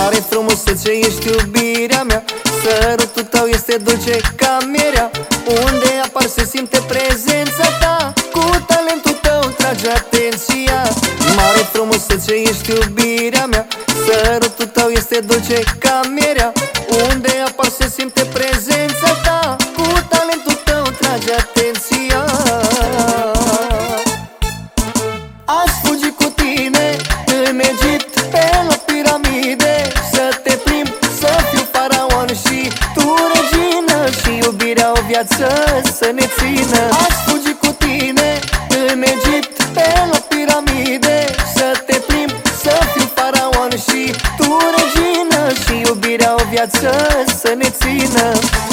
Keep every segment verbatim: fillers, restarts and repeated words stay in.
Mare frumusețe, ești iubirea mea, sărutul tău este dulce ca mierea. Unde apar se simte prezența ta, cu talentul tău trage atenția. Mare frumusețe, ești iubirea mea, sărutul tău este dulce ca mierea. Unde apar se simte prezența ta, cu talentul tău trage atenția. Aș fugi cu tine în Egipt, pe la piramide, să te plimbi, să fiu faraon și tu regină, și iubirea o viață să ne țină. Aș fugi cu tine în Egipt, pe la piramide, să te plimbi, să fiu faraon și tu regină, și iubirea o viață să ne țină.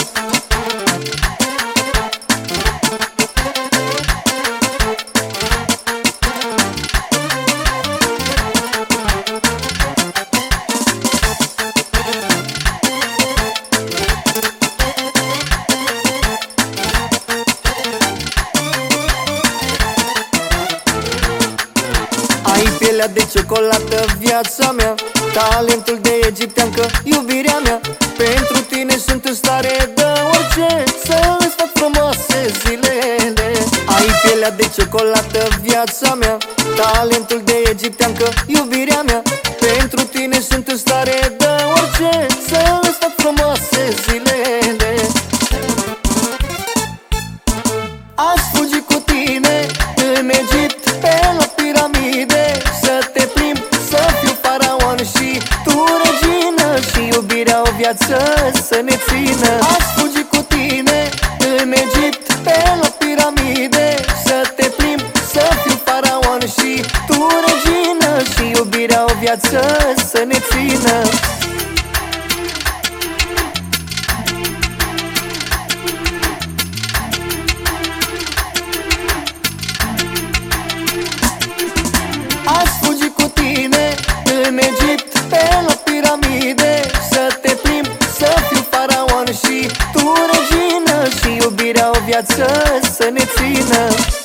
Ai pielea de ciocolată, viața mea, talentul de egipteancă, iubirea mea. Pentru tine sunt în stare de orice, să îți fac frumoase zilele. Ai pielea de ciocolată, viața mea, talentul de egipteancă, iubirea mea. Pentru tine sunt în stare de orice, să îți fac frumoase zilele. Aș fugi cu tine în Egipt, pe la piramide, să te plimbi, să fiu faraon și tu regină, și iubirea o viață să ne țină. Aș fugi cu tine în Egipt, pe la piramide, să te plimbi, să fiu faraon și tu regină, și iubirea o viață să ne țină. Aș fugi cu tine în Egipt, pe la piramide, să te plimbi, să fiu faraon și tu regină, și iubirea o viață să ne țină.